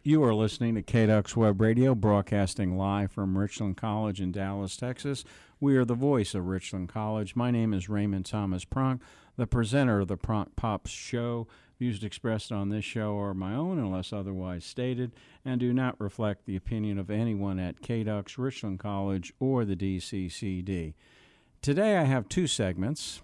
You are listening to KDUX Web Radio, broadcasting live from Richland College in Dallas, Texas. We are the voice of Richland College. My name is Raymond Thomas Pronk, the presenter of the Pronk Pops Show. Views expressed on this show are my own unless otherwise stated and do not reflect the opinion of anyone at KDUX, Richland College, or the DCCD. Today I have two segments,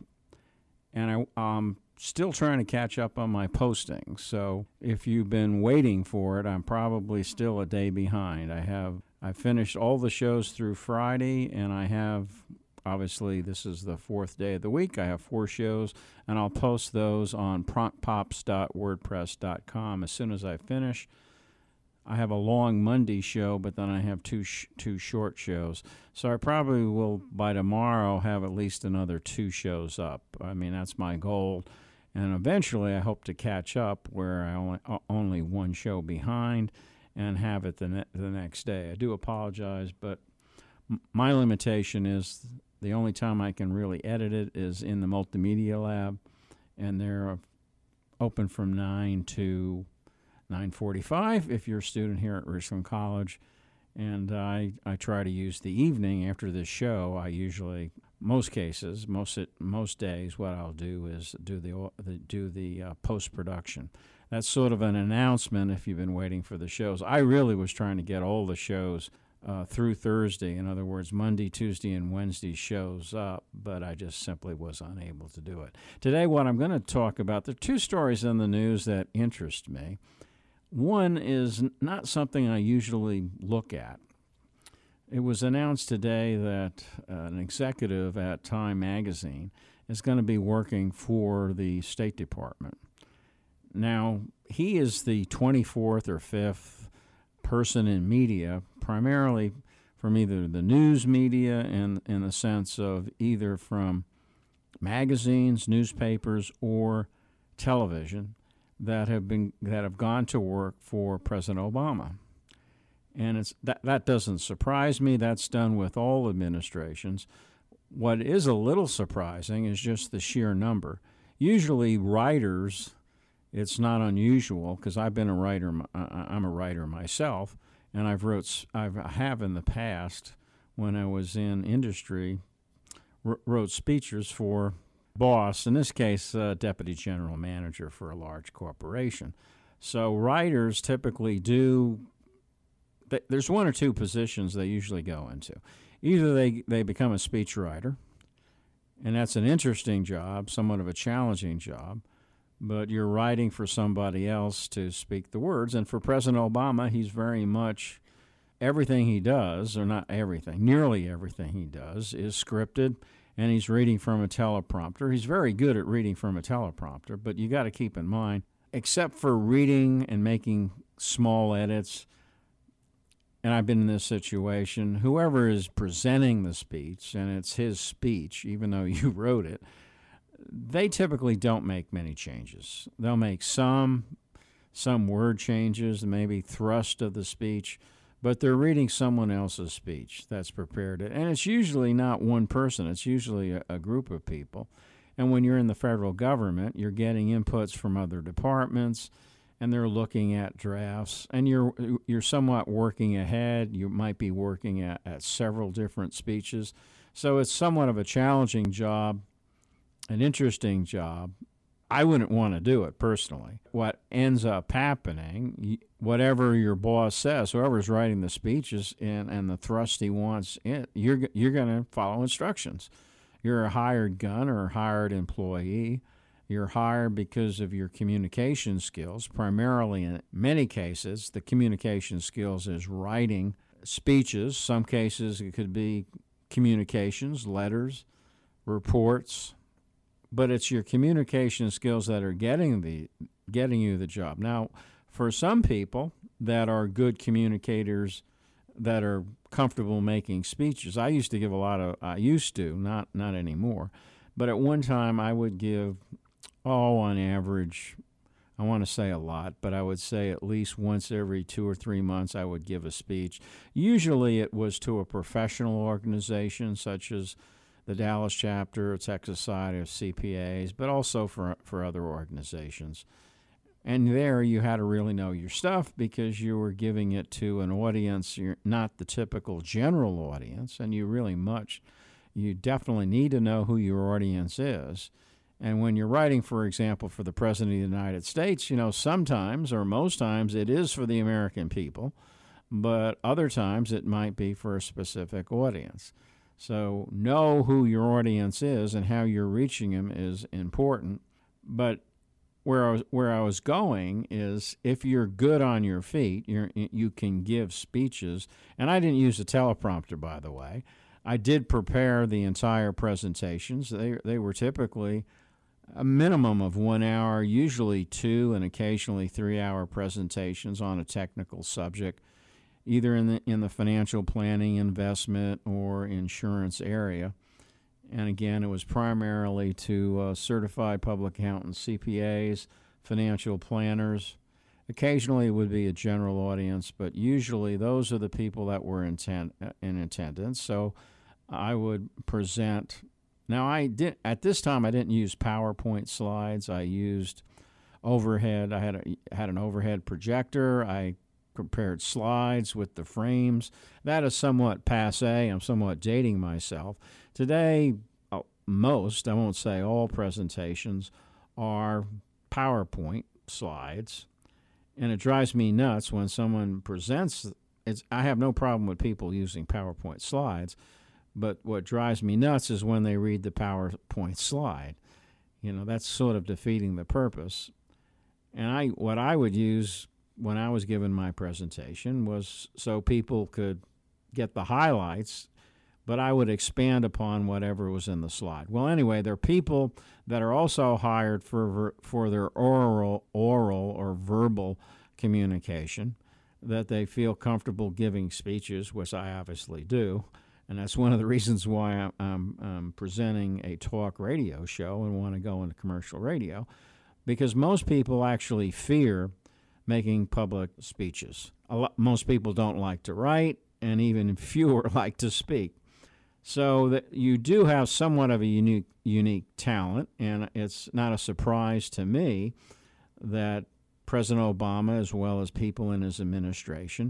and I'm still trying to catch up on my posting. So if you've been waiting for it, I'm probably still a day behind. I finished all the shows through Friday, and I have, obviously this is the fourth day of the week, I have 4 shows, and I'll post those on pronkpops.wordpress.com as soon as I finish. I have a long Monday show, but then I have two short shows. So I probably will, by tomorrow, have at least another 2 shows up. I mean, that's my goal. And eventually I hope to catch up where I only one show behind and have it the next day. I do apologize, but my limitation is the only time I can really edit it is in the multimedia lab, and they're open from 9 to 9:45 if you're a student here at Richland College. And I try to use the evening after this show. I usually, most cases, most days, what I'll do is do the post-production. That's sort of an announcement if you've been waiting for the shows. I really was trying to get all the shows through Thursday. In other words, Monday, Tuesday, and Wednesday shows up, but I just simply was unable to do it. Today, what I'm going to talk about, there are 2 stories in the news that interest me. One is not something I usually look at. It was announced today that an executive at Time magazine is going to be working for the State Department. Now, he is the 24th or 5th person in media, primarily from either the news media in the sense of either from magazines, newspapers, or television, that have gone to work for President Obama. And that doesn't surprise me. That's done with all administrations. What is a little surprising is just the sheer number. Usually writers, it's not unusual because I've been a writer. I'm a writer myself, and I have in the past when I was in industry wrote speeches for boss, in this case, deputy general manager for a large corporation. So writers typically there's 1 or 2 positions they usually go into. Either they become a speech writer, and that's an interesting job, somewhat of a challenging job, but you're writing for somebody else to speak the words. And for President Obama, he's very much, everything he does, or not everything, nearly everything he does is scripted, and he's reading from a teleprompter. He's very good at reading from a teleprompter, but you got to keep in mind, except for reading and making small edits, and I've been in this situation, whoever is presenting the speech, and it's his speech, even though you wrote it, they typically don't make many changes. They'll make some word changes, maybe thrust of the speech, but they're reading someone else's speech that's prepared it. And it's usually not one person. It's usually a group of people. And when you're in the federal government, you're getting inputs from other departments, and they're looking at drafts. And you're somewhat working ahead. You might be working at several different speeches. So it's somewhat of a challenging job, an interesting job. I wouldn't want to do it personally. What ends up happening, whatever your boss says, whoever's writing the speeches and the thrust he wants in, you're going to follow instructions. You're a hired gun or a hired employee. You're hired because of your communication skills. Primarily, in many cases, the communication skills is writing speeches. Some cases it could be communications, letters, reports. But it's your communication skills that are getting you the job. Now, for some people that are good communicators, that are comfortable making speeches, I used to, not anymore, but at one time I would give, on average, I want to say a lot, but I would say at least once every 2 or 3 months I would give a speech. Usually it was to a professional organization such as the Dallas chapter, Texas Society of CPAs, but also for other organizations. And there you had to really know your stuff because you were giving it to an audience, you're not the typical general audience, and you definitely need to know who your audience is. And when you're writing, for example, for the President of the United States, sometimes or most times it is for the American people, but other times it might be for a specific audience. So know who your audience is and how you're reaching them is important. But where I was going is if you're good on your feet, you can give speeches. And I didn't use a teleprompter, by the way. I did prepare the entire presentations. They were typically a minimum of 1 hour, usually 2 and occasionally 3-hour presentations on a technical subject, either in the financial planning, investment, or insurance area. And again, it was primarily to certified public accountants, CPAs, financial planners. Occasionally, it would be a general audience, but usually those are the people that were in attendance. So I would present. Now, at this time, I didn't use PowerPoint slides. I used overhead. I had an overhead projector. I prepared slides with the frames. That is somewhat passé. I'm somewhat dating myself. Today, most, I won't say all presentations, are PowerPoint slides. And it drives me nuts when someone presents. I have no problem with people using PowerPoint slides, but what drives me nuts is when they read the PowerPoint slide. That's sort of defeating the purpose. And what I would use when I was given my presentation was so people could get the highlights, but I would expand upon whatever was in the slide. Well, anyway, there are people that are also hired for their oral or verbal communication, that they feel comfortable giving speeches, which I obviously do. And that's one of the reasons why I'm presenting a talk radio show and want to go into commercial radio, because most people actually fear making public speeches. Most people don't like to write, and even fewer like to speak. So that you do have somewhat of a unique talent, and it's not a surprise to me that President Obama, as well as people in his administration,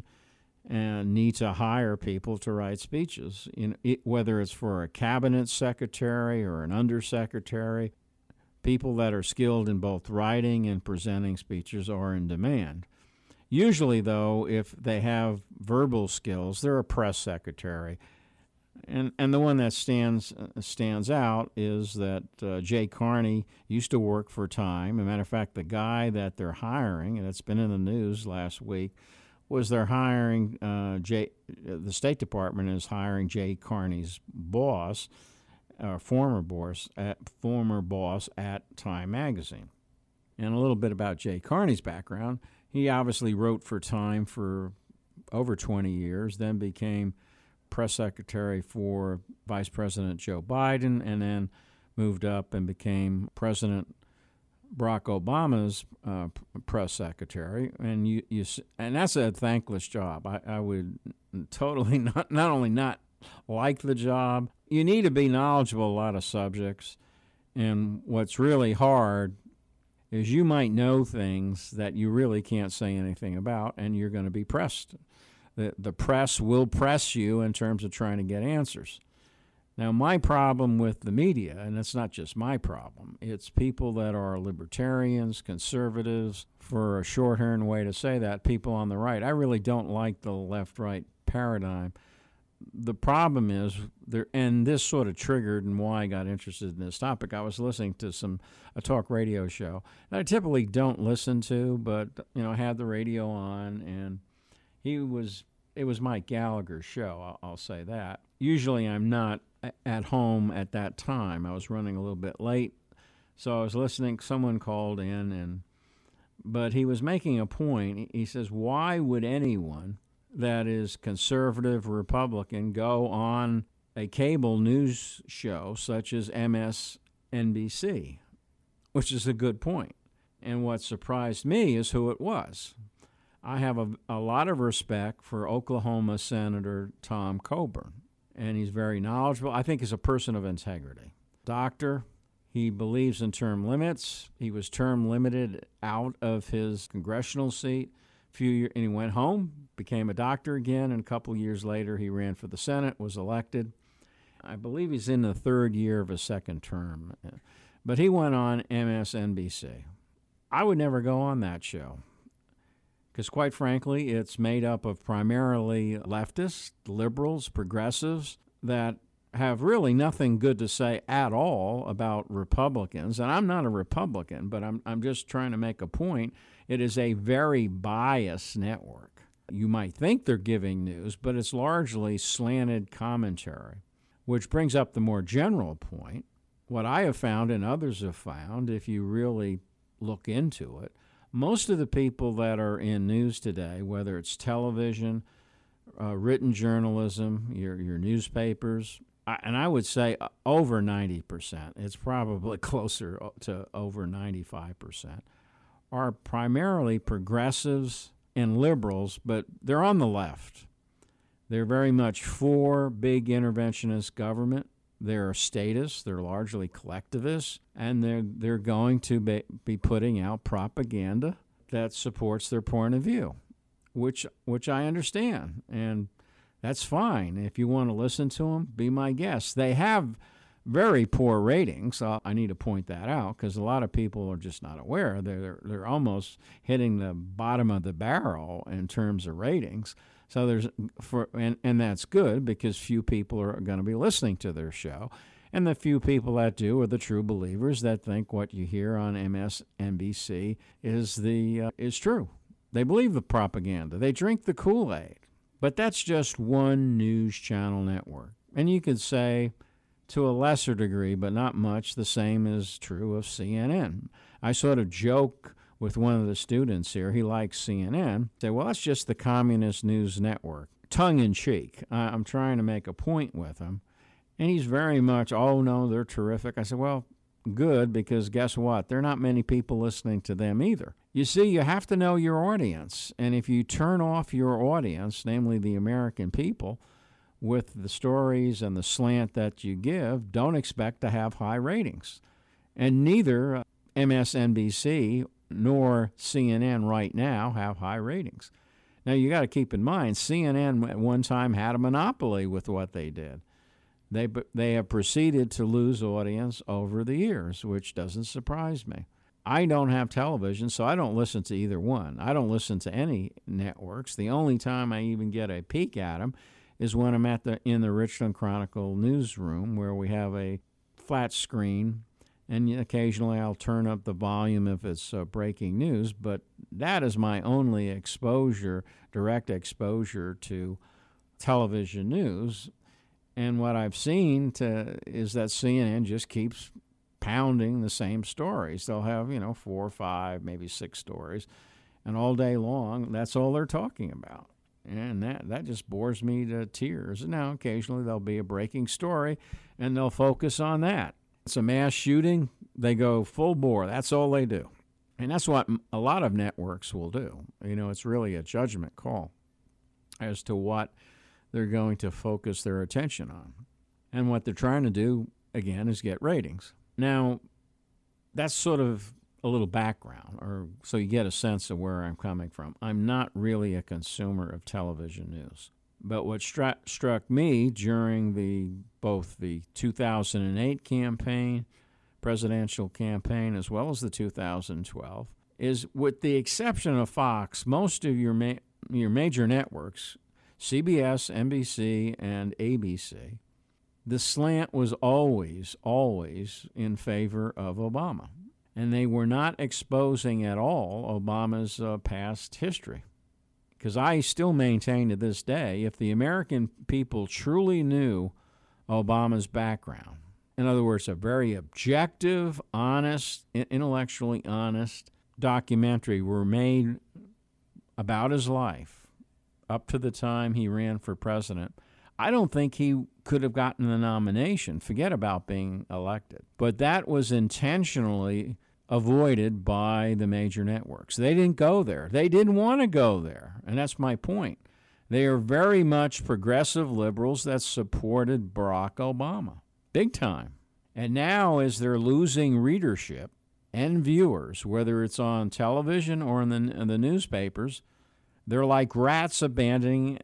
need to hire people to write speeches, whether it's for a cabinet secretary or an undersecretary. People that are skilled in both writing and presenting speeches are in demand. Usually, though, if they have verbal skills, they're a press secretary. And the one that stands out is that Jay Carney used to work for Time. As a matter of fact, the guy that they're hiring, and it's been in the news last week, was they're hiring the State Department is hiring Jay Carney's boss, former boss at Time Magazine. And a little bit about Jay Carney's background. He obviously wrote for Time for over 20 years, then became press secretary for Vice President Joe Biden, and then moved up and became President Barack Obama's press secretary. And and that's a thankless job. I would totally not only not like the job. You need to be knowledgeable a lot of subjects, and what's really hard is you might know things that you really can't say anything about, and you're going to be pressed. The press will press you in terms of trying to get answers. Now, my problem with the media, and it's not just my problem, it's people that are libertarians, conservatives, for a shorthand way to say that, people on the right. I really don't like the left-right paradigm. The problem is, and this sort of triggered and why I got interested in this topic. I was listening to a talk radio show that I typically don't listen to, but I had the radio on, and it was Mike Gallagher's show, I'll say that. Usually I'm not at home at that time. I was running a little bit late, so I was listening. Someone called in, but he was making a point. He says, why would anyone that is conservative Republican go on a cable news show such as MSNBC, which is a good point. And what surprised me is who it was. I have a lot of respect for Oklahoma Senator Tom Coburn, and he's very knowledgeable. I think he's a person of integrity. Doctor, He believes in term limits. He was term limited out of his congressional seat and he went home, became a doctor again, and a couple years later he ran for the Senate, was elected. I believe he's in the third year of his second term. But he went on MSNBC. I would never go on that show because, quite frankly, it's made up of primarily leftists, liberals, progressives that have really nothing good to say at all about Republicans. And I'm not a Republican, but I'm just trying to make a point. It is a very biased network. You might think they're giving news, but it's largely slanted commentary, which brings up the more general point. What I have found and others have found, if you really look into it, most of the people that are in news today, whether it's television, written journalism, your newspapers, and I would say over 90%, it's probably closer to over 95%, are primarily progressives and liberals, but they're on the left. They're very much for big interventionist government. They're statists, they're largely collectivists, and they're going to be putting out propaganda that supports their point of view, which I understand, and that's fine. If you want to listen to them, be my guest. They have very poor ratings. I need to point that out because a lot of people are just not aware. They're almost hitting the bottom of the barrel in terms of ratings. So and that's good because few people are going to be listening to their show. And the few people that do are the true believers that think what you hear on MSNBC is true. They believe the propaganda. They drink the Kool-Aid. But that's just one news channel network. And you could say, to a lesser degree, but not much, the same is true of CNN. I sort of joke with one of the students here. He likes CNN. Say, well, that's just the communist news network. Tongue in cheek. I'm trying to make a point with him. And he's very much, oh, no, they're terrific. I said, well, good, because guess what? There are not many people listening to them either. You see, you have to know your audience. And if you turn off your audience, namely the American people, with the stories and the slant that you give, don't expect to have high ratings. And neither MSNBC nor CNN right now have high ratings. Now, you got to keep in mind, CNN at one time had a monopoly with what they did. They have proceeded to lose audience over the years, which doesn't surprise me. I don't have television, so I don't listen to either one. I don't listen to any networks. The only time I even get a peek at them is when I'm in the Richland Chronicle newsroom, where we have a flat screen, and occasionally I'll turn up the volume if it's breaking news, but that is my only exposure, direct exposure to television news. And what I've seen is that CNN just keeps pounding the same stories. They'll have, 4 or 5, maybe 6 stories, and all day long, that's all they're talking about. And that just bores me to tears. Now, occasionally there'll be a breaking story, and they'll focus on that. It's a mass shooting, they go full bore. That's all they do. And that's what a lot of networks will do. It's really a judgment call as to what they're going to focus their attention on. And what they're trying to do, again, is get ratings. Now, that's sort of a little background, or so you get a sense of where I'm coming from. I'm not really a consumer of television news. But what struck me during both the 2008 presidential campaign, as well as the 2012, is with the exception of Fox, most of your major networks, CBS, NBC, and ABC, the slant was always in favor of Obama. And they were not exposing at all Obama's past history. Because I still maintain to this day, if the American people truly knew Obama's background, in other words, a very objective, honest, intellectually honest documentary were made about his life up to the time he ran for president, I don't think he could have gotten the nomination. Forget about being elected. But that was intentionally avoided by the major networks. They didn't go there. They didn't want to go there. And that's my point. They are very much progressive liberals that supported Barack Obama. Big time. And now, as they're losing readership and viewers, whether it's on television or in the newspapers, they're like rats abandoning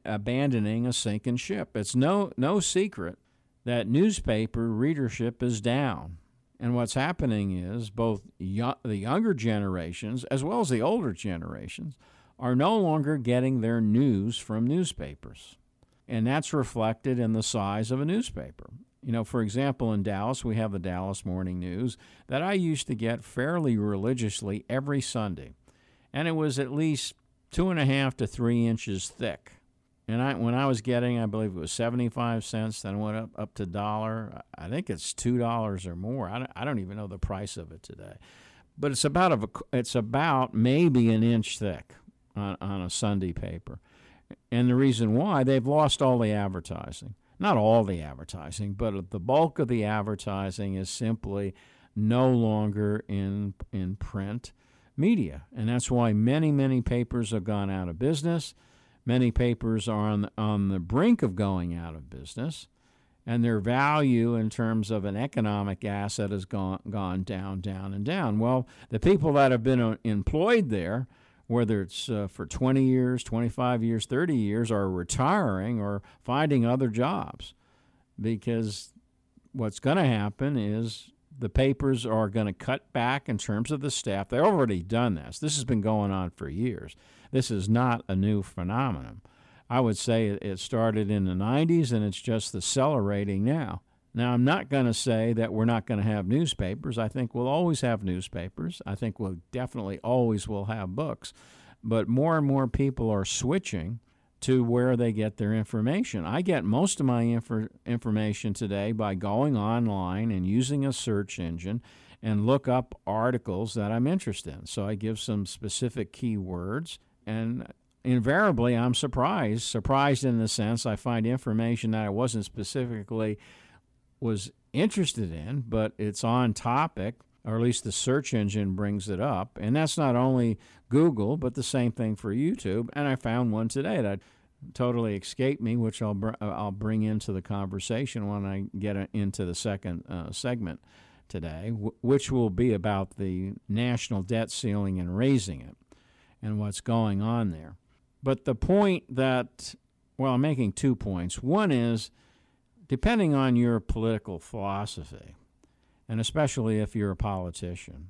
a sinking ship. It's no secret that newspaper readership is down. And what's happening is both the younger generations as well as the older generations are no longer getting their news from newspapers. And that's reflected in the size of a newspaper. You know, for example, in Dallas, we have the Dallas Morning News that I used to get fairly religiously every Sunday. And it was at least 2.5 to 3 inches thick. And when I was getting, I believe it was 75 cents, then it went up to $1. I think it's $2 or more. I don't even know the price of it today. But it's about maybe an inch thick on a Sunday paper. And the reason why, they've lost all the advertising. Not all the advertising, but the bulk of the advertising is simply no longer in print media. And that's why many papers have gone out of business. Many papers are on the brink of going out of business, and their value in terms of an economic asset has gone down, down, and down. Well, the people that have been employed there, whether it's for 20 years, 25 years, 30 years, are retiring or finding other jobs, because what's going to happen is the papers are going to cut back in terms of the staff. They've already done this. This has been going on for years. This is not a new phenomenon. I would say it started in the 90s, and it's just accelerating now. Now, I'm not going to say that we're not going to have newspapers. I think we'll always have newspapers. I think we'll definitely always will have books. But more and more people are switching to where they get their information. I get most of my information today by going online and using a search engine and look up articles that I'm interested in. So I give some specific keywords, and invariably I'm surprised in the sense I find information that I wasn't specifically was interested in, but it's on topic, or at least the search engine brings it up. And that's not only Google, but the same thing for YouTube. And I found one today that totally escaped me, which I'll bring into the conversation when I get into the second segment today, which will be about the national debt ceiling and raising it and what's going on there. But the point that, well, I'm making 2 points. One is, depending on your political philosophy, and especially if you're a politician,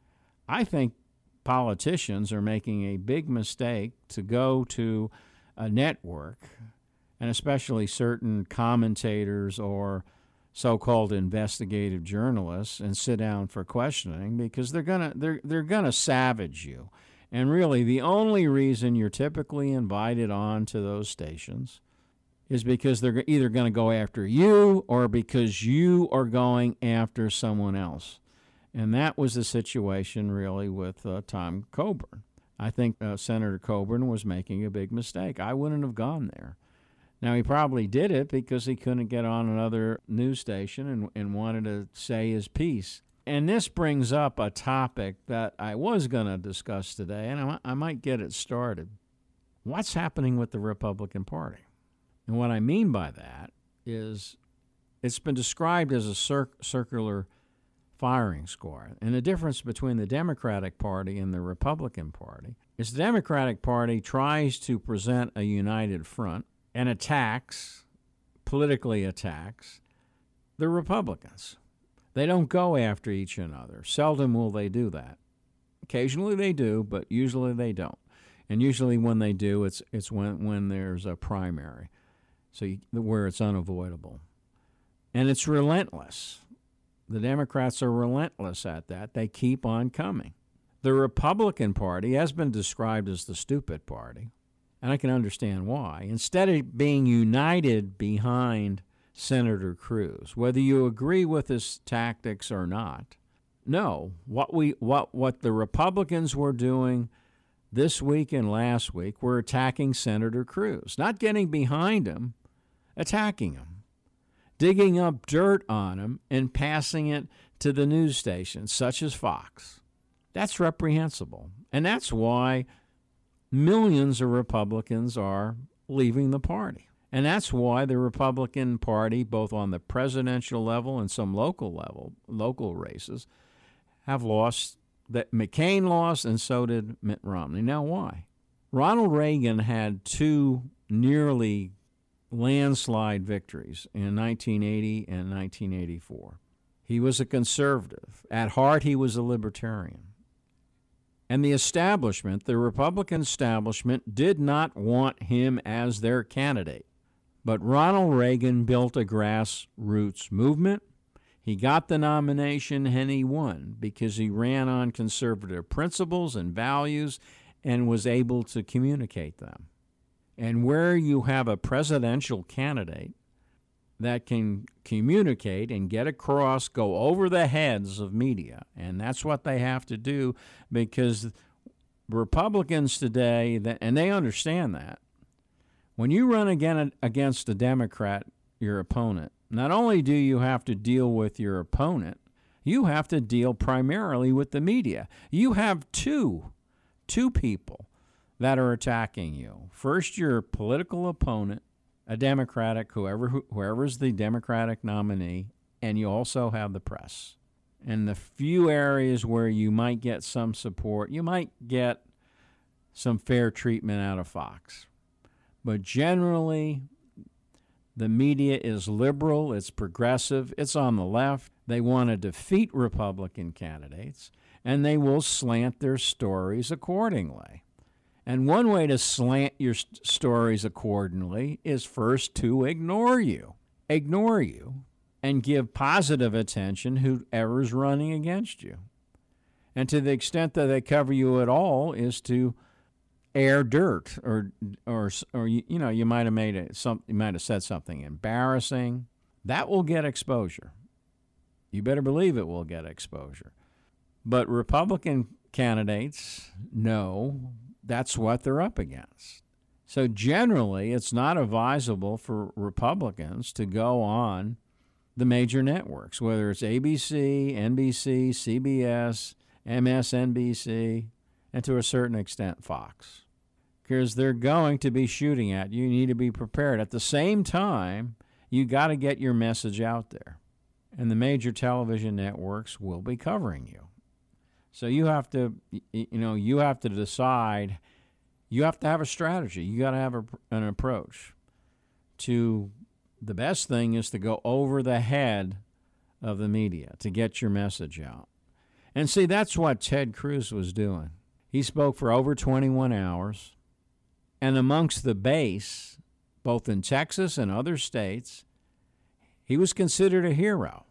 I think politicians are making a big mistake to go to a network, and especially certain commentators or so-called investigative journalists, and sit down for questioning, because they're gonna savage you. And really, the only reason you're typically invited on to those stations is because they're either going to go after you or because you are going after someone else. And that was the situation really with Tom Coburn. I think Senator Coburn was making a big mistake. I wouldn't have gone there. Now, he probably did it because he couldn't get on another news station and wanted to say his piece. And this brings up a topic that I was going to discuss today, and I might get it started. What's happening with the Republican Party? And what I mean by that is it's been described as a circular firing squad. And the difference between the Democratic Party and the Republican Party is the Democratic Party tries to present a united front and politically attacks, the Republicans. They don't go after each another. Seldom will they do that. Occasionally they do, but usually they don't. And usually when they do, it's when there's a primary, where it's unavoidable. And it's relentless. The Democrats are relentless at that. They keep on coming. The Republican Party has been described as the stupid party, and I can understand why. Instead of being united behind Senator Cruz, whether you agree with his tactics or not, no. What the Republicans were doing this week and last week were attacking Senator Cruz, not getting behind him, attacking him, digging up dirt on him and passing it to the news stations such as Fox. That's reprehensible. And that's why millions of Republicans are leaving the party. And that's why the Republican Party, both on the presidential level and some local races, have lost. That McCain lost, and so did Mitt Romney. Now, why? Ronald Reagan had two nearly landslide victories in 1980 and 1984. He was a conservative. At heart, he was a libertarian. And the establishment, the Republican establishment, did not want him as their candidate. But Ronald Reagan built a grassroots movement. He got the nomination and he won because he ran on conservative principles and values and was able to communicate them. And where you have a presidential candidate that can communicate and get across, go over the heads of media, and that's what they have to do, because Republicans today, and they understand that, when you run again against a Democrat, your opponent, not only do you have to deal with your opponent, you have to deal primarily with the media. You have two people that are attacking you. First, your political opponent, a Democratic, whoever's the Democratic nominee, and you also have the press. And the few areas where you might get some support, you might get some fair treatment out of Fox. But generally, the media is liberal, it's progressive, it's on the left. They want to defeat Republican candidates, and they will slant their stories accordingly. And one way to slant your stories accordingly is first to ignore you, and give positive attention whoever's running against you. And to the extent that they cover you at all is to air dirt, or you might have said something embarrassing. That will get exposure. You better believe it will get exposure. But Republican candidates know that's what they're up against. So generally, it's not advisable for Republicans to go on the major networks, whether it's ABC, NBC, CBS, MSNBC, and to a certain extent Fox, because they're going to be shooting at you. You need to be prepared. At the same time, you got to get your message out there, and the major television networks will be covering you. So you have to decide. You have to have a strategy. You got to have an approach. The best thing is to go over the head of the media to get your message out. And see, that's what Ted Cruz was doing. He spoke for over 21 hours, and amongst the base, both in Texas and other states, he was considered a hero.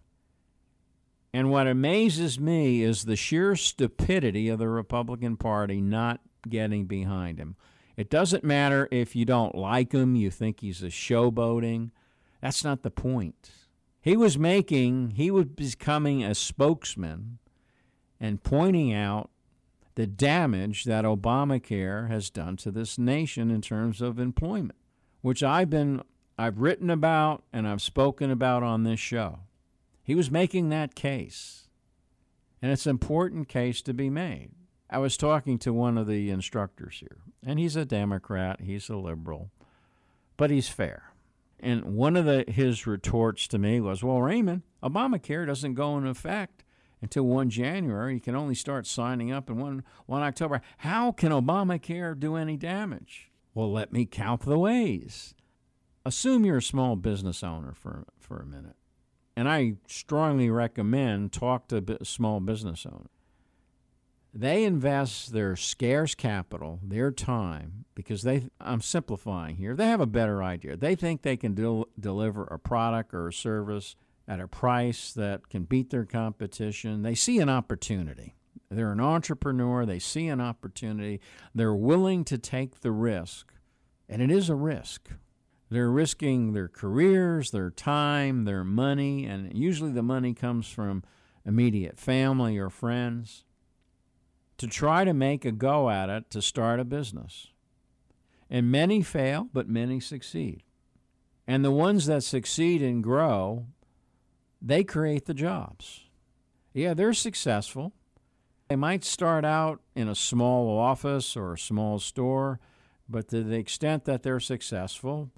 And what amazes me is the sheer stupidity of the Republican Party not getting behind him. It doesn't matter if you don't like him, you think he's a showboating. That's not the point. He was becoming a spokesman and pointing out the damage that Obamacare has done to this nation in terms of employment, which I've written about and I've spoken about on this show. He was making that case, and it's an important case to be made. I was talking to one of the instructors here, and he's a Democrat, he's a liberal, but he's fair. And one of his retorts to me was, well, Raymond, Obamacare doesn't go into effect until 1 January. You can only start signing up in 1 October. How can Obamacare do any damage? Well, let me count the ways. Assume you're a small business owner for a minute. And I strongly recommend talk to small business owners. They invest their scarce capital, their time, because I'm simplifying here, they have a better idea. They think they can deliver a product or a service at a price that can beat their competition. They see an opportunity. They're an entrepreneur. They see an opportunity. They're willing to take the risk, and it is a risk. They're risking their careers, their time, their money, and usually the money comes from immediate family or friends, to try to make a go at it to start a business. And many fail, but many succeed. And the ones that succeed and grow, they create the jobs. Yeah, they're successful. They might start out in a small office or a small store, but to the extent that they're successful,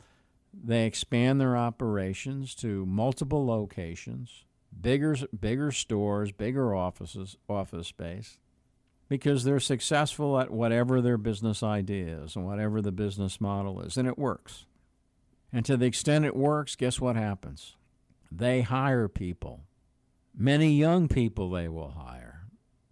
They expand their operations to multiple locations, bigger stores, bigger office space, because they're successful at whatever their business idea is and whatever the business model is, and it works. And to the extent it works, guess what happens? They hire people. Many young people they will hire.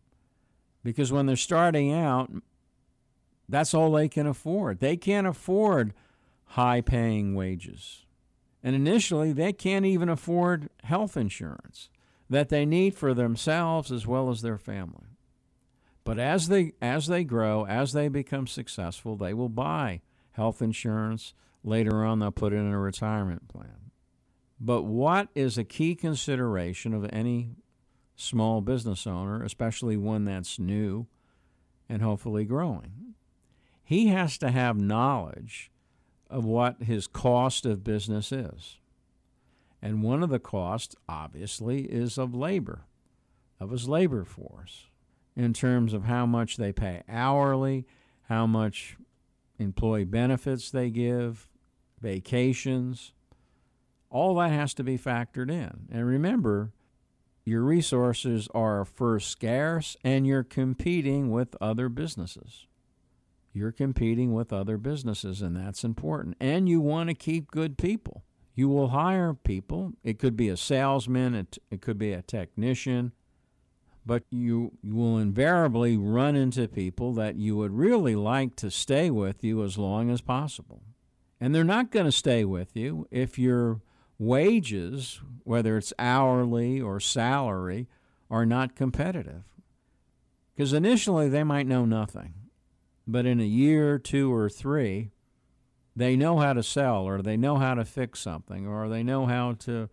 Because when they're starting out, that's all they can afford. They can't afford high-paying wages. And initially, they can't even afford health insurance that they need for themselves as well as their family. But as they grow, as they become successful, they will buy health insurance. Later on, they'll put it in a retirement plan. But what is a key consideration of any small business owner, especially one that's new and hopefully growing? He has to have knowledge of what his cost of business is. And one of the costs, obviously, is of labor, of his labor force, in terms of how much they pay hourly, how much employee benefits they give, vacations. All that has to be factored in. And remember, your resources are first scarce, and you're competing with other businesses. You're competing with other businesses, and that's important. And you want to keep good people. You will hire people. It could be a salesman, it could be a technician, but you will invariably run into people that you would really like to stay with you as long as possible. And they're not going to stay with you if your wages, whether it's hourly or salary, are not competitive. Because initially they might know nothing. But in a year, 2 or 3, they know how to sell, or they know how to fix something, or they know how to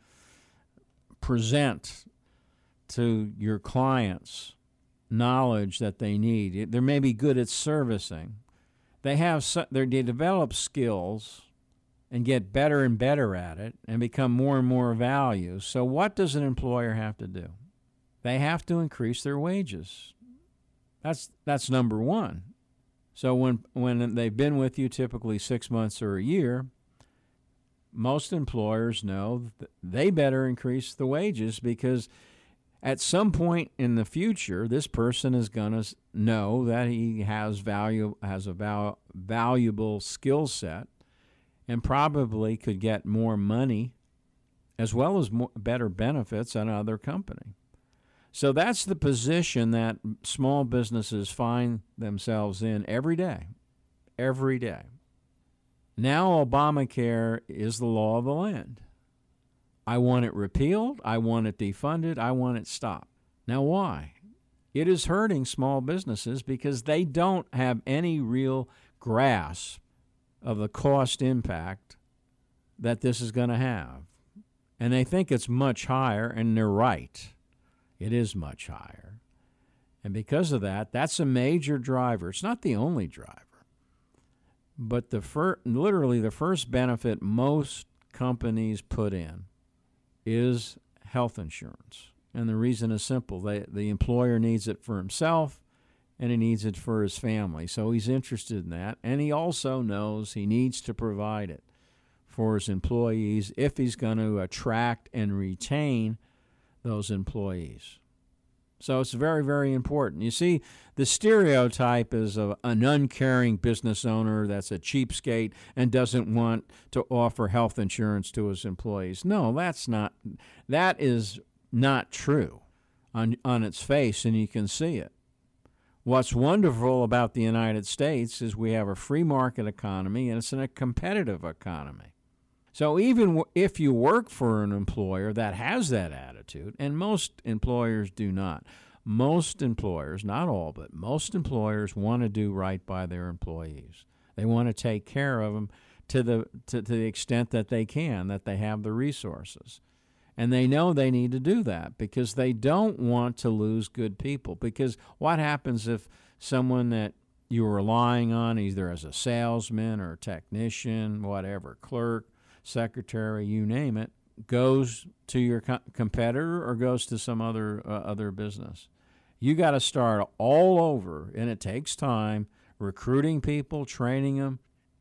present to your clients knowledge that they need. They may be good at servicing. They develop skills and get better and better at it and become more and more value. So what does an employer have to do? They have to increase their wages. That's number one. So when they've been with you typically 6 months or a year, most employers know that they better increase the wages, because at some point in the future, this person is going to know that he has a valuable skill set, and probably could get more money as well as better benefits at another company. So that's the position that small businesses find themselves in every day. Every day. Now Obamacare is the law of the land. I want it repealed. I want it defunded. I want it stopped. Now why? It is hurting small businesses because they don't have any real grasp of the cost impact that this is going to have. And they think it's much higher, and they're right. It is much higher. And because of that, that's a major driver. It's not the only driver. But literally the first benefit most companies put in is health insurance. And the reason is simple. The employer needs it for himself, and he needs it for his family. So he's interested in that. And he also knows he needs to provide it for his employees if he's going to attract and retain those employees. So it's very, very important. You see, the stereotype is of an uncaring business owner that's a cheapskate and doesn't want to offer health insurance to his employees. No, that is not true on its face, and you can see it. What's wonderful about the United States is we have a free market economy, and it's a competitive economy. So even if you work for an employer that has that attitude, and most employers do not, most employers, not all, but most employers want to do right by their employees. They want to take care of them to the extent that they can, that they have the resources. And they know they need to do that because they don't want to lose good people. Because what happens if someone that you're relying on, either as a salesman or a technician, whatever, clerk, secretary, you name it, goes to your competitor or goes to some other business? You got to start all over, and it takes time recruiting people, training them.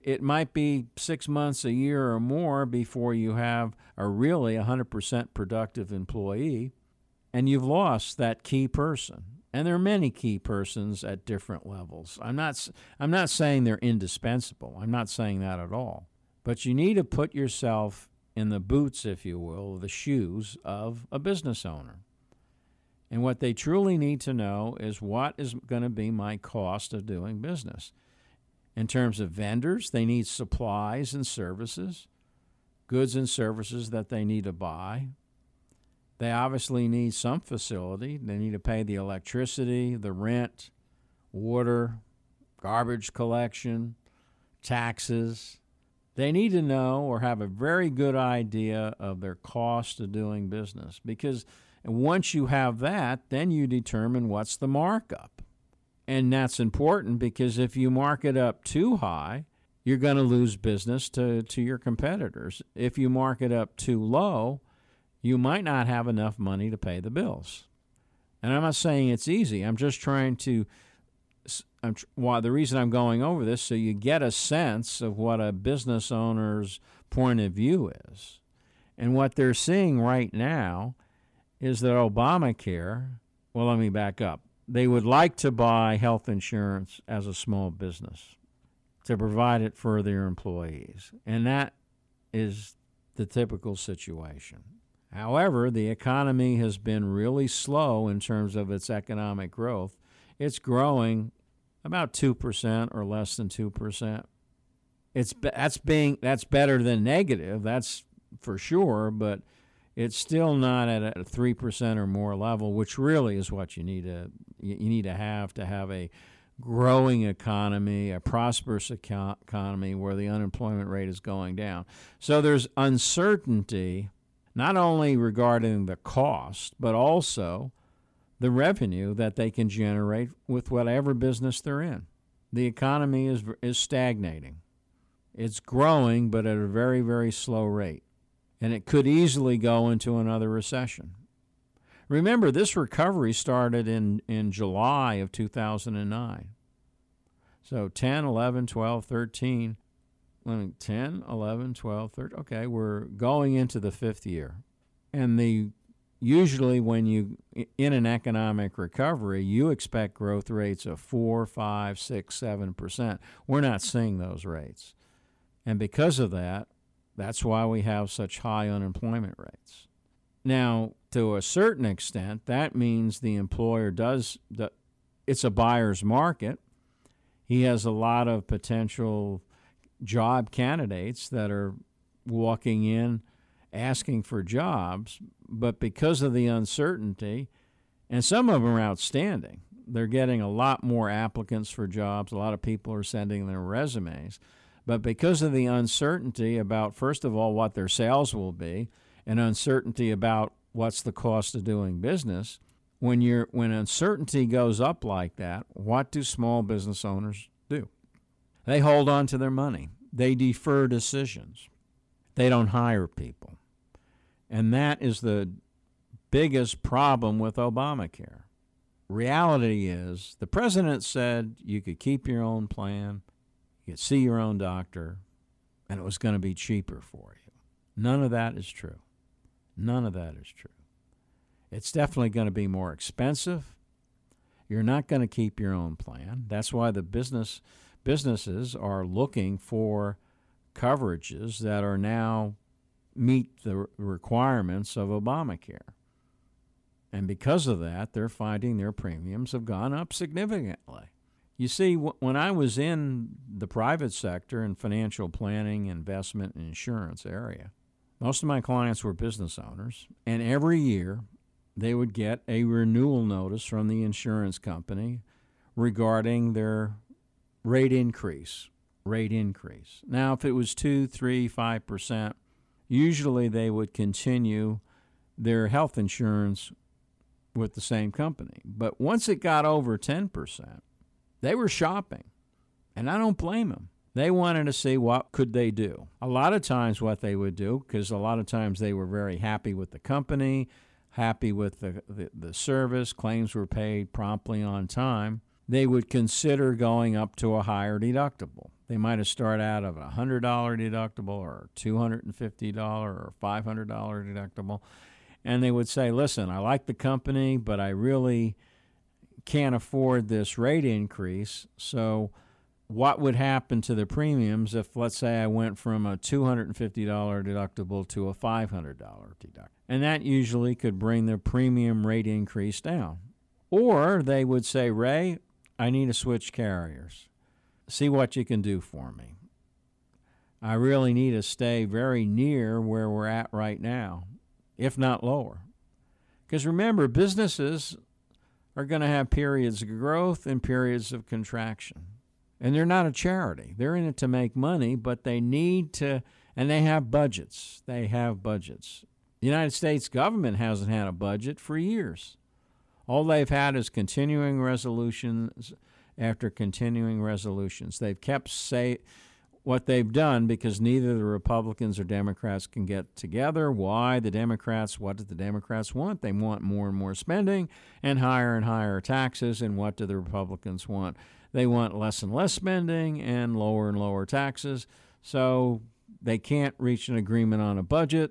it might be 6 months, a year, or more before you have a really 100% productive employee, and you've lost that key person. And there are many key persons at different levels. I'm not saying they're indispensable. I'm not saying that at all. But you need to put yourself in the boots, if you will, the shoes of a business owner. And what they truly need to know is, what is going to be my cost of doing business? In terms of vendors, they need supplies and services, goods and services that they need to buy. They obviously need some facility. They need to pay the electricity, the rent, water, garbage collection, taxes. They need to know or have a very good idea of their cost of doing business, because once you have that, then you determine what's the markup. And that's important, because if you mark it up too high, you're going to lose business to your competitors. If you mark it up too low, you might not have enough money to pay the bills. And I'm not saying it's easy. I'm just trying to, the reason I'm going over this, so you get a sense of what a business owner's point of view is. And what they're seeing right now is that Obamacare, well, let me back up. They would like to buy health insurance as a small business to provide it for their employees. And that is the typical situation. However, the economy has been really slow in terms of its economic growth. It's growing about 2% or less than 2%. That's better than negative, that's for sure, but it's still not at a 3% or more level, which really is what you need to have a growing economy, a prosperous economy where the unemployment rate is going down. So there's uncertainty not only regarding the cost, but also the revenue that they can generate with whatever business they're in. The economy is stagnating. It's growing, but at a very, very slow rate. And it could easily go into another recession. Remember, this recovery started in July of 2009. So 10, 11, 12, 13, 10, 11, 12, 13. Okay, we're going into the fifth year. And usually when you, in an economic recovery, you expect growth rates of 4, 5, 6, 7%. We're not seeing those rates. And because of that, that's why we have such high unemployment rates. Now, to a certain extent, that means the employer it's a buyer's market. He has a lot of potential job candidates that are walking in asking for jobs, but because of the uncertainty, and some of them are outstanding, they're getting a lot more applicants for jobs. A lot of people are sending their resumes. But because of the uncertainty about, first of all, what their sales will be, and uncertainty about what's the cost of doing business, when uncertainty goes up like that, what do small business owners do? They hold on to their money. They defer decisions. They don't hire people. And that is the biggest problem with Obamacare. Reality is, the president said you could keep your own plan, you could see your own doctor, and it was going to be cheaper for you. None of that is true. None of that is true. It's definitely going to be more expensive. You're not going to keep your own plan. That's why the businesses are looking for coverages that are now meet the requirements of Obamacare. And because of that, they're finding their premiums have gone up significantly. You see, when I was in the private sector in financial planning, investment, and insurance area, most of my clients were business owners, and every year they would get a renewal notice from the insurance company regarding their rate increase. Now, if it was 2, 3, 5%, usually they would continue their health insurance with the same company. But once it got over 10%, they were shopping, and I don't blame them. They wanted to see what could they do. A lot of times what they would do, because a lot of times they were very happy with the company, happy with the service, claims were paid promptly on time, they would consider going up to a higher deductible. They might have started out of a $100 deductible or $250 or $500 deductible. And they would say, listen, I like the company, but I really can't afford this rate increase. So what would happen to the premiums if, let's say, I went from a $250 deductible to a $500 deductible? And that usually could bring the premium rate increase down. Or they would say, Ray, I need to switch carriers. See what you can do for me. I really need to stay very near where we're at right now, if not lower. Because remember, businesses are going to have periods of growth and periods of contraction. And they're not a charity. They're in it to make money, but they need to, and they have budgets. They have budgets. The United States government hasn't had a budget for years. All they've had is continuing resolutions after continuing resolutions. They've kept what they've done because neither the Republicans or Democrats can get together. Why? What do the Democrats want? They want more and more spending and higher taxes. And what do the Republicans want? They want less and less spending and lower taxes. So they can't reach an agreement on a budget.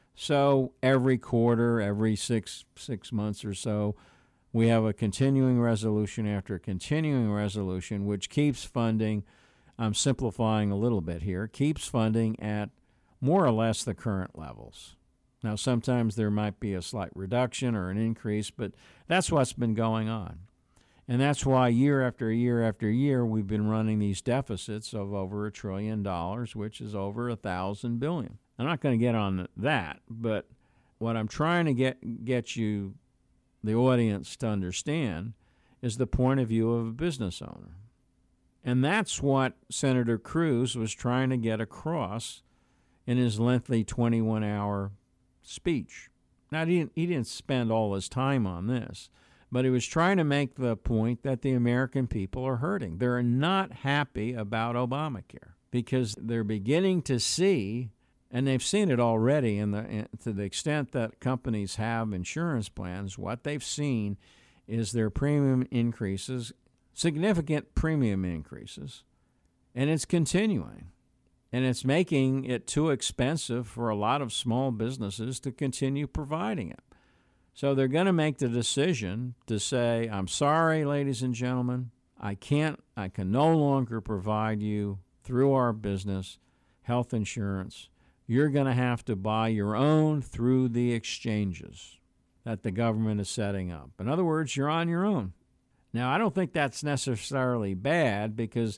So every quarter, every six months or so, we have a continuing resolution after a continuing resolution, which keeps funding, I'm simplifying a little bit here, keeps funding at more or less the current levels. Now, sometimes there might be a slight reduction or an increase, but that's what's been going on. And that's why year after year after year, we've been running these deficits of over $1 trillion, which is over 1,000 billion. I'm not going to get on that, but what I'm trying to get you, the audience, to understand is the point of view of a business owner. And that's what Senator Cruz was trying to get across in his lengthy 21-hour speech. Now, he didn't spend all his time on this, but he was trying to make the point that the American people are hurting. They're not happy about Obamacare because they're beginning to see, and they've seen it already to the extent that companies have insurance plans, what they've seen is their premium increases, significant premium increases, and it's continuing. And it's making it too expensive for a lot of small businesses to continue providing it. So they're going to make the decision to say, I'm sorry, ladies and gentlemen, I can no longer provide you through our business health insurance. You're going to have to buy your own through the exchanges that the government is setting up. In other words, you're on your own. Now, I don't think that's necessarily bad because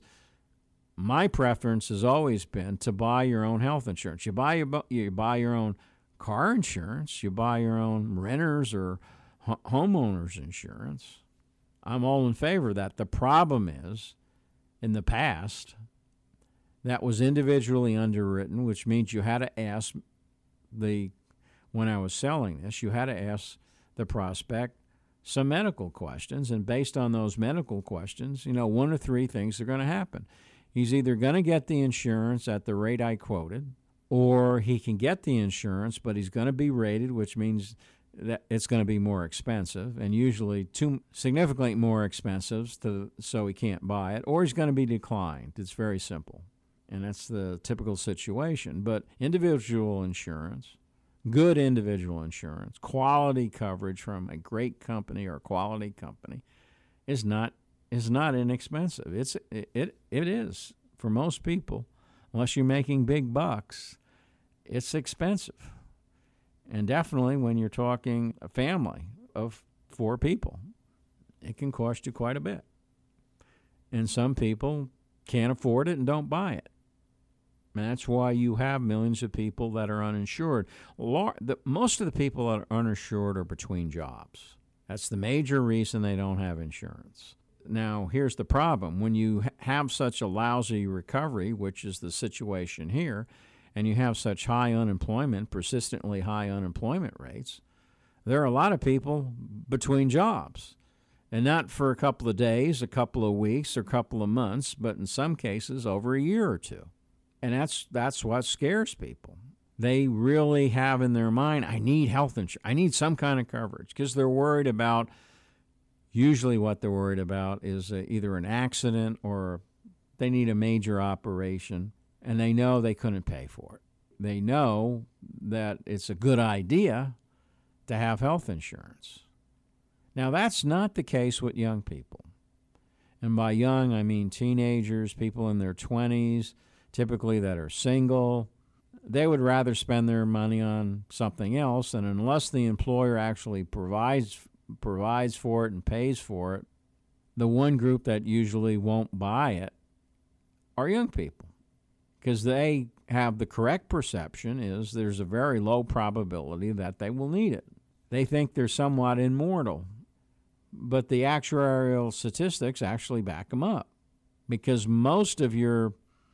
my preference has always been to buy your own health insurance. You buy your own car insurance, you buy your own renters or homeowners insurance. I'm all in favor of that. The problem is, in the past, that was individually underwritten, which means you had to ask when I was selling this, you had to ask the prospect some medical questions, and based on those medical questions, one of three things are going to happen. He's either going to get the insurance at the rate I quoted, or he can get the insurance, but he's going to be rated, which means that it's going to be more expensive, and usually significantly more expensive, so he can't buy it, or he's going to be declined. It's very simple, and that's the typical situation. But individual insurance, good individual insurance, quality coverage from a great company or a quality company is not inexpensive. It is for most people, unless you're making big bucks. It's expensive, and definitely when you're talking a family of 4 people, it can cost you quite a bit. And some people can't afford it and don't buy it. And that's why you have millions of people that are uninsured. Most of the people that are uninsured are between jobs. That's the major reason they don't have insurance. Now, here's the problem. When you have such a lousy recovery, which is the situation here, and you have such high unemployment, persistently high unemployment rates, there are a lot of people between jobs. And not for a couple of days, a couple of weeks, or a couple of months, but in some cases over a year or two. And that's what scares people. They really have in their mind, I need health insurance. I need some kind of coverage, because they're worried about, usually what they're worried about is either an accident or they need a major operation, and they know they couldn't pay for it. They know that it's a good idea to have health insurance. Now, that's not the case with young people. And by young, I mean teenagers, people in their 20s, typically that are single. They would rather spend their money on something else, and unless the employer actually provides for it and pays for it, the one group that usually won't buy it are young people, because they have the correct perception is there's a very low probability that they will need it. They think they're somewhat immortal, but the actuarial statistics actually back them up, because most of your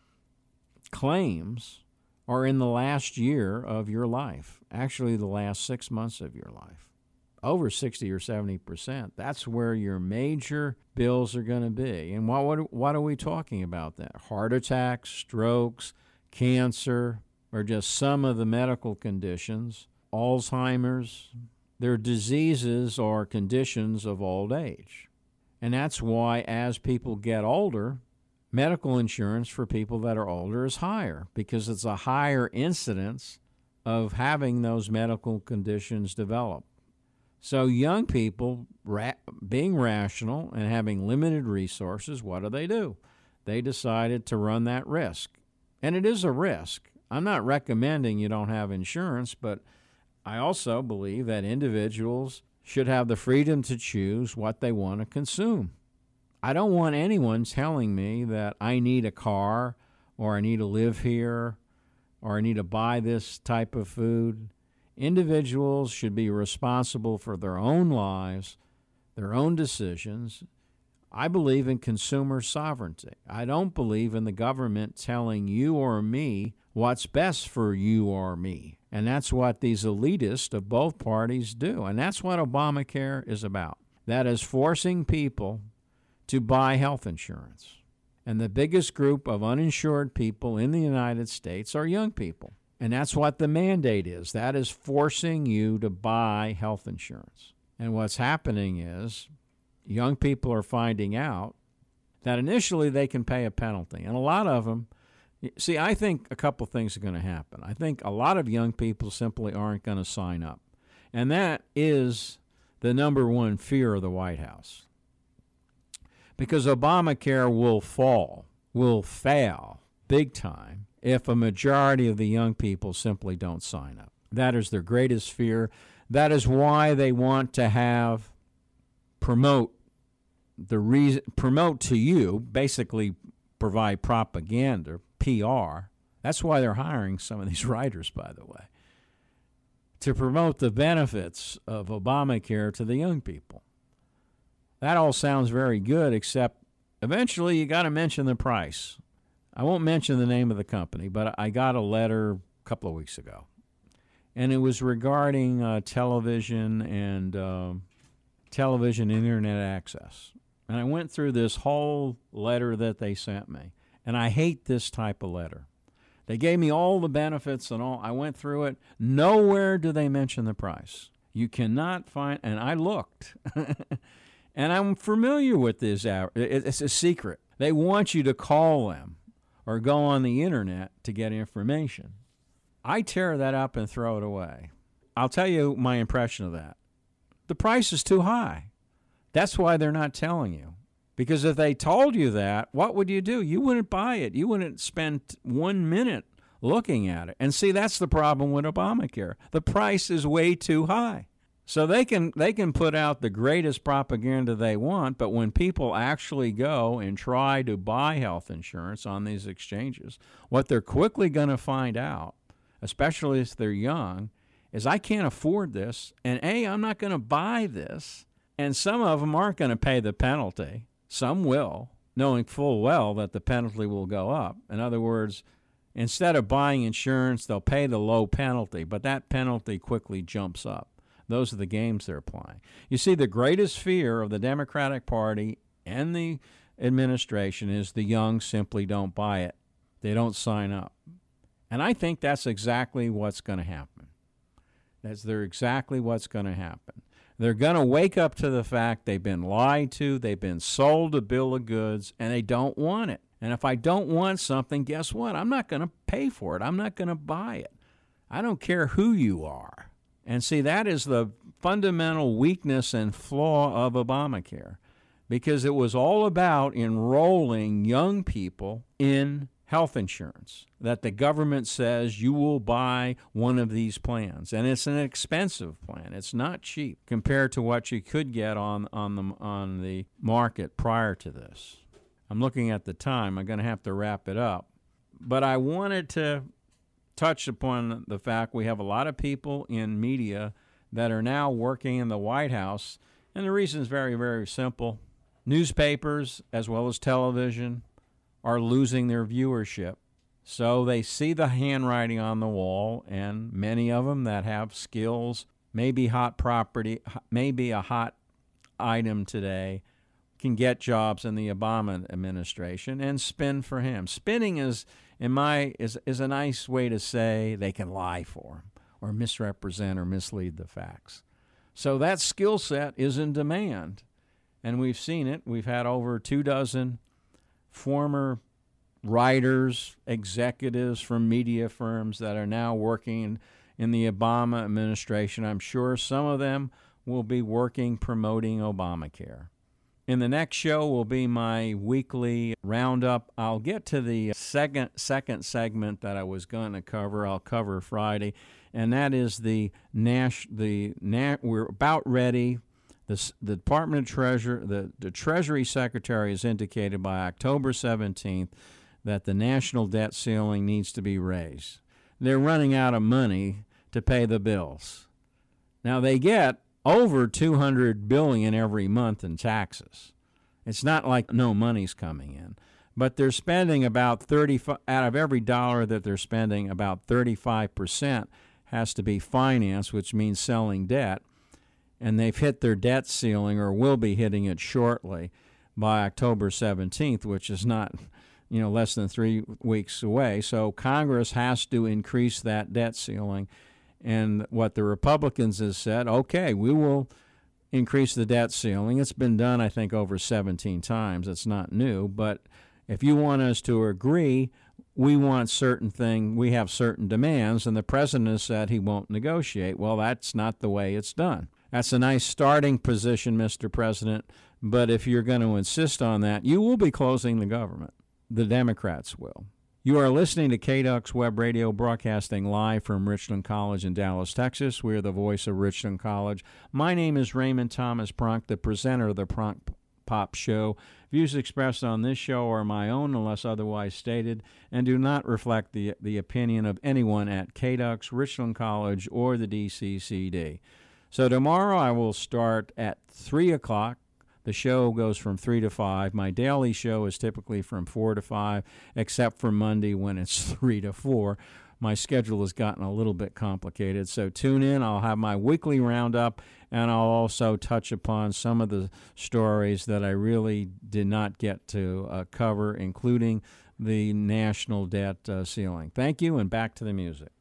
claims are in the last year of your life, actually the last 6 months of your life. Over 60 or 70%. That's where your major bills are going to be. And what are we talking about then? Heart attacks, strokes, cancer, or just some of the medical conditions, Alzheimer's. They're diseases or conditions of old age. And that's why as people get older, medical insurance for people that are older is higher, because it's a higher incidence of having those medical conditions develop. So young people, being rational and having limited resources, what do? They decided to run that risk. And it is a risk. I'm not recommending you don't have insurance, but I also believe that individuals should have the freedom to choose what they want to consume. I don't want anyone telling me that I need a car, or I need to live here, or I need to buy this type of food. Individuals should be responsible for their own lives, their own decisions. I believe in consumer sovereignty. I don't believe in the government telling you or me what's best for you or me. And that's what these elitists of both parties do. And that's what Obamacare is about. That is forcing people to buy health insurance. And the biggest group of uninsured people in the United States are young people. And that's what the mandate is. That is forcing you to buy health insurance. And what's happening is young people are finding out that initially they can pay a penalty. And a lot of them, see, I think a couple things are going to happen. I think a lot of young people simply aren't going to sign up. And that is the number one fear of the White House. Because Obamacare will fail big time if a majority of the young people simply don't sign up. That is their greatest fear. That is why they want to promote to you, basically provide propaganda, PR. That's why they're hiring some of these writers, by the way, to promote the benefits of Obamacare to the young people. That all sounds very good, except eventually you got to mention the price. I won't mention the name of the company, but I got a letter a couple of weeks ago, and it was regarding television and television internet access. And I went through this whole letter that they sent me, and I hate this type of letter. They gave me all the benefits and all. I went through it. Nowhere do they mention the price. You cannot find, and I looked, and I'm familiar with this. It's a secret. They want you to call them or go on the internet to get information. I tear that up and throw it away. I'll tell you my impression of that. The price is too high. That's why they're not telling you. Because if they told you that, what would you do? You wouldn't buy it. You wouldn't spend 1 minute looking at it. And see, that's the problem with Obamacare. The price is way too high. So they can put out the greatest propaganda they want, but when people actually go and try to buy health insurance on these exchanges, what they're quickly going to find out, especially if they're young, is I can't afford this, and I'm not going to buy this, and some of them aren't going to pay the penalty. Some will, knowing full well that the penalty will go up. In other words, instead of buying insurance, they'll pay the low penalty, but that penalty quickly jumps up. Those are the games they're playing. You see, the greatest fear of the Democratic Party and the administration is the young simply don't buy it. They don't sign up. And I think that's exactly what's going to happen. They're exactly what's going to happen. They're going to wake up to the fact they've been lied to, they've been sold a bill of goods, and they don't want it. And if I don't want something, guess what? I'm not going to pay for it. I'm not going to buy it. I don't care who you are. And see, that is the fundamental weakness and flaw of Obamacare, because it was all about enrolling young people in health insurance, that the government says you will buy one of these plans. And it's an expensive plan. It's not cheap compared to what you could get on the market prior to this. I'm looking at the time. I'm going to have to wrap it up. But I wanted to touch upon the fact we have a lot of people in media that are now working in the White House. And the reason is very, very simple. Newspapers, as well as television, are losing their viewership. So they see the handwriting on the wall, and many of them that have skills, maybe hot property, maybe a hot item today, can get jobs in the Obama administration and spin for him. Spinning is a nice way to say they can lie for him or misrepresent or mislead the facts. So that skill set is in demand, and we've seen it. We've had over 24 former writers, executives from media firms that are now working in the Obama administration. I'm sure some of them will be working promoting Obamacare. In the next show will be my weekly roundup. I'll get to the second segment that I was going to cover. I'll cover Friday, and that is we're about ready. The Department of Treasury, the Treasury Secretary has indicated by October 17th that the national debt ceiling needs to be raised. They're running out of money to pay the bills. Now they get over $200 billion every month in taxes. It's not like no money's coming in, but they're spending about 35 out of every dollar that they're spending. About 35% has to be financed, which means selling debt, and they've hit their debt ceiling or will be hitting it shortly by October 17th, which is not, less than 3 weeks away. So Congress has to increase that debt ceiling. And what the Republicans have said, okay, we will increase the debt ceiling. It's been done, I think, over 17 times. It's not new. But if you want us to agree, we want we have certain demands, and the president has said he won't negotiate. Well, that's not the way it's done. That's a nice starting position, Mr. President, but if you're going to insist on that, you will be closing the government. The Democrats will. You are listening to KDUX Web Radio, broadcasting live from Richland College in Dallas, Texas. We are the voice of Richland College. My name is Raymond Thomas Pronk, the presenter of the Pronk Pop Show. Views expressed on this show are my own unless otherwise stated and do not reflect the opinion of anyone at KDUX, Richland College, or the DCCD. So tomorrow I will start at 3 o'clock. The show goes from 3 to 5. My daily show is typically from 4 to 5, except for Monday when it's 3 to 4. My schedule has gotten a little bit complicated, so tune in. I'll have my weekly roundup, and I'll also touch upon some of the stories that I really did not get to cover, including the national debt ceiling. Thank you, and back to the music.